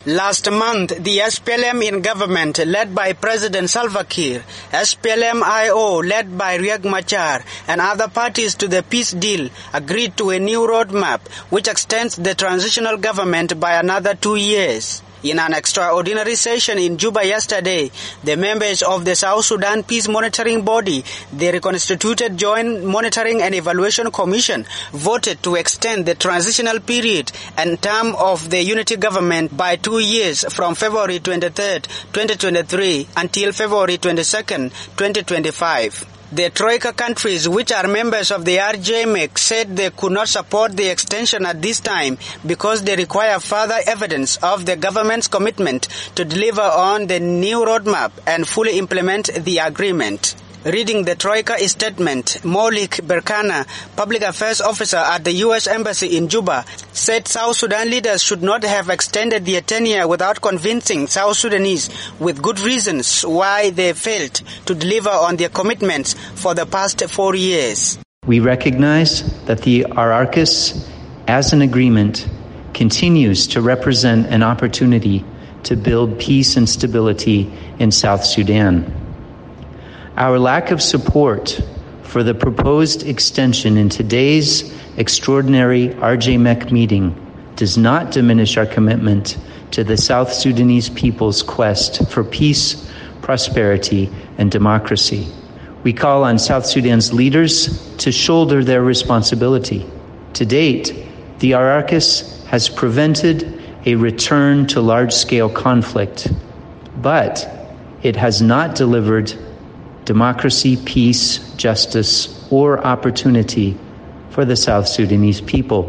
Last month, the SPLM in government, led by President Salva Kiir, SPLM-IO, led by Riek Machar, and other parties to the peace deal, agreed to a new roadmap which extends the transitional government by another 2 years. In an extraordinary session in Juba yesterday, the members of the South Sudan Peace Monitoring Body, the reconstituted Joint Monitoring and Evaluation Commission, voted to extend the transitional period and term of the unity government by 2 years from February 23, 2023 until February 22, 2025. The Troika countries, which are members of the RJMEC, said they could not support the extension at this time because they require further evidence of the government's commitment to deliver on the new roadmap and fully implement the agreement. Reading the Troika statement, Maulik Berkana, Public Affairs Officer at the U.S. Embassy in Juba, said South Sudan leaders should not have extended their tenure without convincing South Sudanese with good reasons why they failed to deliver on their commitments for the past 4 years. We recognize that the Ararkis, as an agreement, continues to represent an opportunity to build peace and stability in South Sudan. Our lack of support for the proposed extension in today's extraordinary RJMEC meeting does not diminish our commitment to the South Sudanese people's quest for peace, prosperity, and democracy. We call on South Sudan's leaders to shoulder their responsibility. To date, the Ararkis has prevented a return to large-scale conflict, but it has not delivered democracy, peace, justice, or opportunity for the South Sudanese people.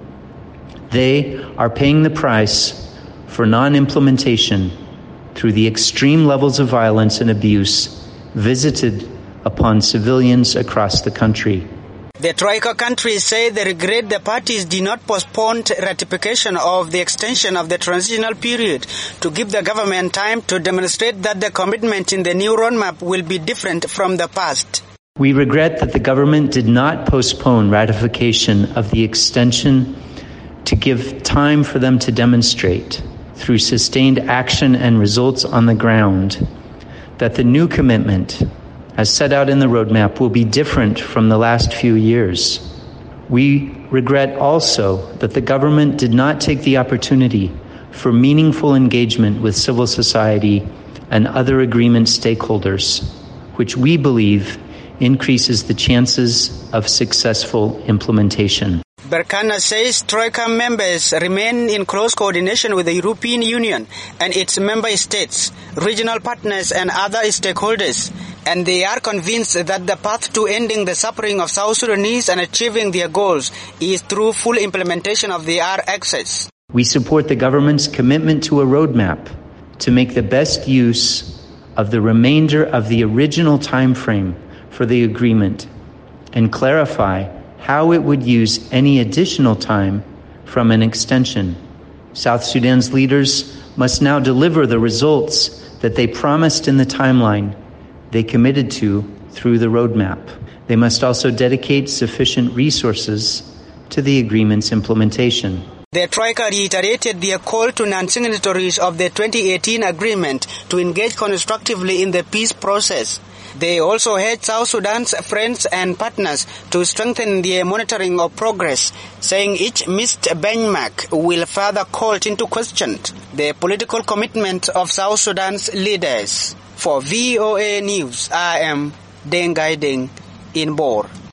They are paying the price for non-implementation through the extreme levels of violence and abuse visited upon civilians across the country. The Troika countries say they regret the parties did not postpone ratification of the extension of the transitional period to give the government time to demonstrate that the commitment in the new roadmap will be different from the past. We regret that the government did not postpone ratification of the extension to give time for them to demonstrate, through sustained action and results on the ground, that the new commitment as set out in the roadmap will be different from the last few years. We regret also that the government did not take the opportunity for meaningful engagement with civil society and other agreement stakeholders, which we believe increases the chances of successful implementation. Berkana says Troika members remain in close coordination with the European Union and its member states, regional partners and other stakeholders, and they are convinced that the path to ending the suffering of South Sudanese and achieving their goals is through full implementation of the RXS. We support the government's commitment to a roadmap to make the best use of the remainder of the original time frame for the agreement and clarify how it would use any additional time from an extension. South Sudan's leaders must now deliver the results that they promised in the timeline they committed to through the roadmap. They must also dedicate sufficient resources to the agreement's implementation. The Troika reiterated their call to non-signatories of the 2018 agreement to engage constructively in the peace process. They also urged South Sudan's friends and partners to strengthen their monitoring of progress, saying each missed benchmark will further call into question the political commitment of South Sudan's leaders. For VOA News, I am Deng Gai Deng in Bor.